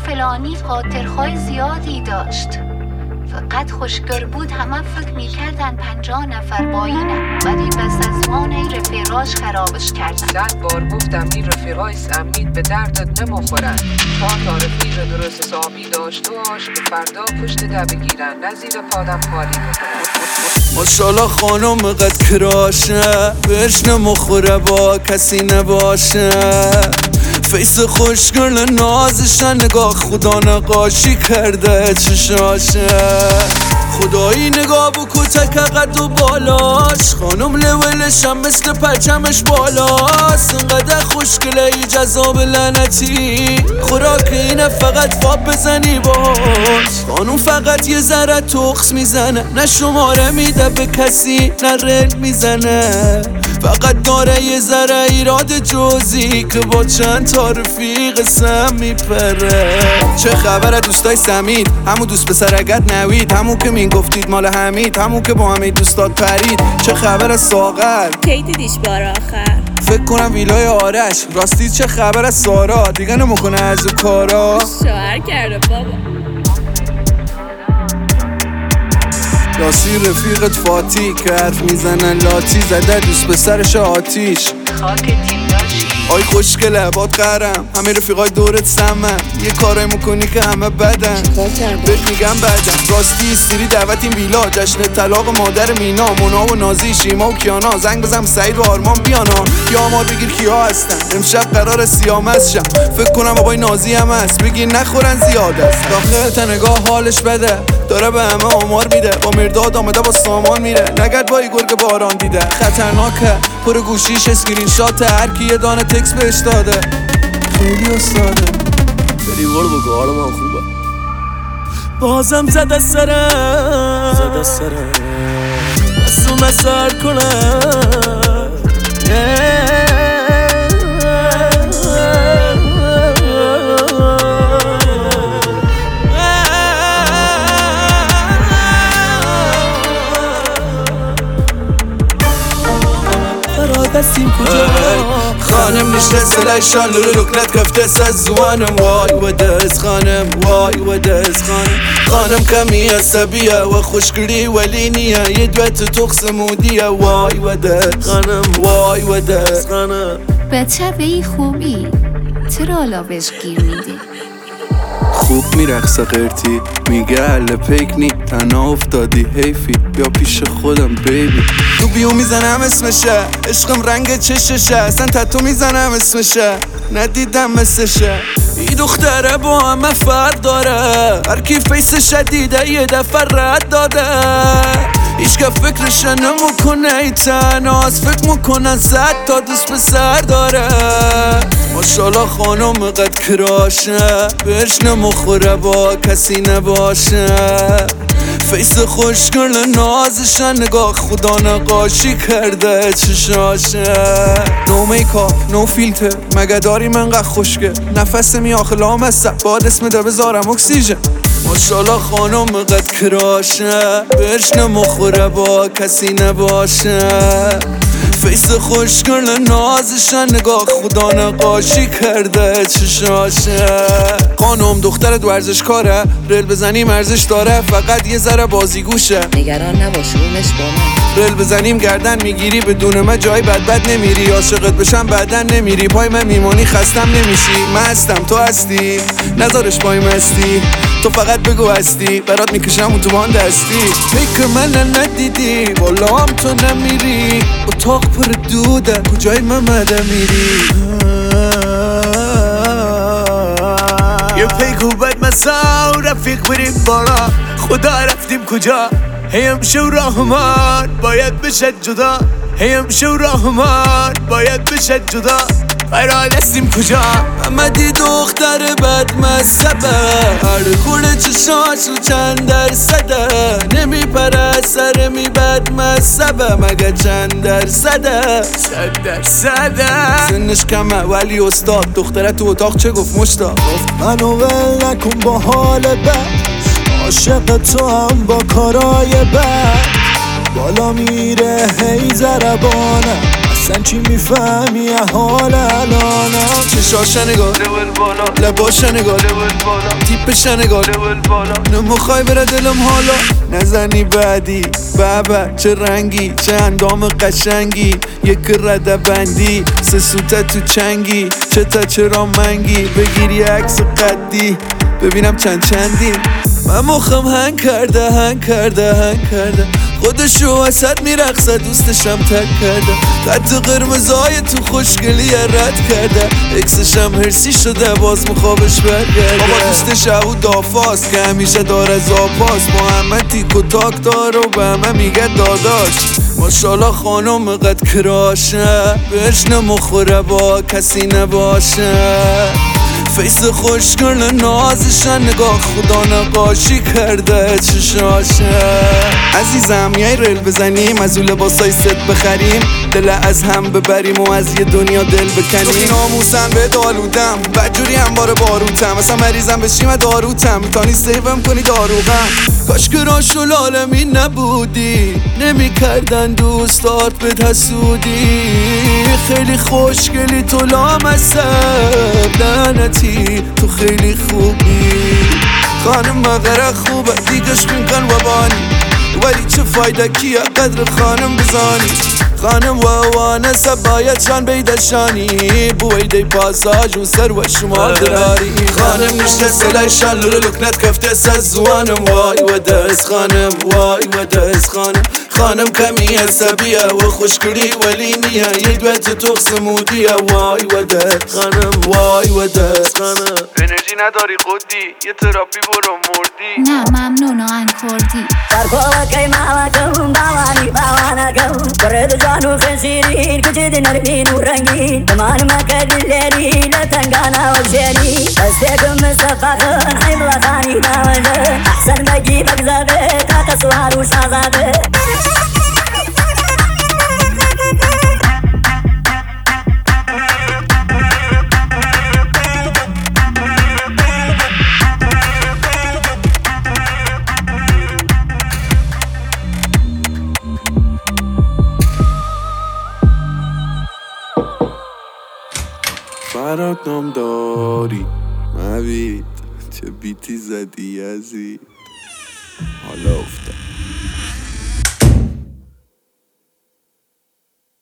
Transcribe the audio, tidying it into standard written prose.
فلانی خاطرهای زیادی داشت، فقط خوشگر بود. همه فکر میکردن 50 نفر با اینه، ولی بس از ما این رفیقاش خرابش کردن. 100 بار گفتم این رفیقای امید به دردت نمیخورن. تا رفیق درست حسابی داشت باش که فردا پشت ده بگیرن، نزیر پادم خالی بکنن. ماشالله خانم قد کراشه، بهش نمخوره با کسی نباشه. فیس خوشگل نازشن، نگاه خدا نقاشی کرده چشاشه. خدایی نگاه بکو تک قد و بالاش، خانم لولش هم مثل پرچمش بالاست. انقدر خوشگله ای جذاب لعنتی، خوراک اینه فقط فاب بزنی باش. خانم فقط یه ذره تخس میزنه، نه شماره میده به کسی نه رل میزنه. فقط داره یه ذره ایراد جزئی که با چند تا رفیق سم میپره. چه خبره دوستای سمید، همون دوست پسر اگر نوید، همون که من گفتید مال حمید، همون که با همه دوستات پرید. چه خبر ساغر، کی دیدیش بار آخر؟ فکر کنم ویلای آرش. راستی چه خبر از سارا، دیگه نمیکنه از کارا. شوهر کرده بابا. راستی رفیقت فاتی که حرف میزنن لاتی، زده دوست پسرش آتیش. خاک تیم داشتی آی خوشگله باد قرم، همه رفیقای دورت سمن. یه کارای میکنی که همه بدن، بهت میگم بدن. راستی استری دعوت این ویلا، جشن طلاق مادر مینا، مونا و نازی، شیما و کیانا. زنگ بزن سعید و آرمان بیانا، یا آمار بگیر کیا هستن. امشب قرار سیامز شم، فکر کنم بابای نازی هم هست. بگیر نخورن زیاد است. داخل نگاه حالش بده، داره به همه آمار میده. با مرداد آمده با سامان میره، نگرد با گرگ باران دیده. خطرناکه پر گوشیش اسکرین شات، هر کی یه دانه تکس بهش داده. خیلی استاده بری برو بگو حال من خوبه. بازم زده سرم دستو مسار کنم. دستیم کجا خانم نشسته لایشان رکنت کفته از زوانم. وای و دست خانم، وای و دست خانم کمی عصبیه و خوشگلی ولی نیه. یه دوت تخص مودیه. وای و دست خانم، وای و دست خانم. بچه به این خوبی چرا حالا بهش گیر میدی؟ خوب میرقصه قرتی، میگه اهل پیک نی، تنها افتادی حیفی، بیا پیش خودم بیبی. تو بیو میزنم اسمشه، عشقم رنگ چششه، اصلا تتو میزنم اسمشه، ندیدم مثلشه. ای دختره با همه فرق داره، هر کی فیس شدیده یه دفعه رد داده. هیچ که فکرش نمیکنه ای تنهاست، فکر میکنن 100 تا دوست پسر داره. ماشالله خانم قد کراشه، بهش نمخوره با کسی نباشه. فیس خوشگل نازشن، نگاه خدا نقاشی کرده چشاشه. نو میکاپ نو فیلتر، مگه داریم انقدر خوشگل؟ نفس می آخه لامصب، باد اسم ده بذارم اکسیژن. ماشالله خانم قد کراشه، بهش نمخوره با کسی نباشه. فیس خوشگل نازشن، نگاه خدا نقاشی کرده چشاشه. خانم دخترت ورزشکاره، رل بزنیم ارزش داره، فقط یه ذره بازیگوشه. نگران نباش رومش با من. رل بزنیم گردن میگیری، بدون من جای بد نمیری. عاشقت بشم بعدن نمیری، پای من میمانی خستم نمیشی. من هستم تو هستی، نذارش پای مستی. تو فقط بگو هستی، برات میکشم اون تو بان دستی. فکر من ندیدی، والا هم تو نمیری. اتاق پر دوده، کجای ممده میری؟ یه پیکو بد مسا و رفیق بریم بارا، خدا رفتیم کجا؟ هیم شو رحمان باید بشد جدا، هیم شو رحمان باید بشد جدا. قرار هستیم کجا؟ محمدی دختر بد مذهبه، هر خورده چشاشو چند درصده. نمیپره سر می بد مذهبه، مگه چند درصده؟ 100%. سنش کمه ولی استاد، دختره تو اتاق چه گفت مشتاق؟ گفت منو ول نکن با حال بد، عاشق تو هم با کارای بد. بالا میره هی زربانه، اصلا چی میفهمی حال الانم؟ چشاش نگاه لباش نگاه تیپش نگاه نمیخوای بره دلم حالا نزنی بعدی بابا چه رنگی چه اندام قشنگی یک رده بندی سه سوته تو چنگی چه تا چرا منگی بگیری عکس قدی ببینم چندی من مخم هنگ کرده خودشو وسط میرقصه دوستشم تک کرده خط قرمزای تو خوشگلی رد کرده اکسشم هرسی شده باز مخوابش برگرده بابا دوستش او دافاست که همیشه داره زاپاس با همه تیک و تاک داره و به همه میگه داداش ماشالله خانم قد کراشه بهش نمخوره با کسی نباشه فیس خوشگل نازشن نگاه خدا نقاشی کرده چشاشه عزیزم میای ریل بزنیم از اون لباسای ست بخریم دل از هم ببریم و از یه دنیا دل بکنیم ناموسم به دالودم بدجوری هم باره باروتم اصلا مریضم بشیم داروتم میتانی سیوم کنی داروغم کاش که راش و لالمی نبودی نمی کردن دوستات به حسودی خیلی خوشگلی تو لامصب لعنتی تو خیلی خوبی خانم مغره خوبه دیگش میکن و بانی ولی چه فایده کیه قدر خانم بزانی خانم وانسه باید شان بیدشانی بویده پاساج و سر و شما دراری خانم نشته سلای شان لولو لکنت کفته سزوانم وای و دست خانم وای و دست خانم کمی عصبیه و خوشگلی ولی نیه یه دوت تو سمودیه وای و دست وای و دست انرژی نداری خودی یه تراپی برو مردی نه ممنون آن کردی برکوه مالکم باوانکم برد جانو خسیرین کجد نرمین و رنگین دمان مکد لیری لتنگانا و شیری دستکم مصفاقن حیبلا خانی ناوزه احسن بگی بگزاده تا تسوار و شازاده برات نام داری مبید چه بیتی زدی یزید حالا افتاد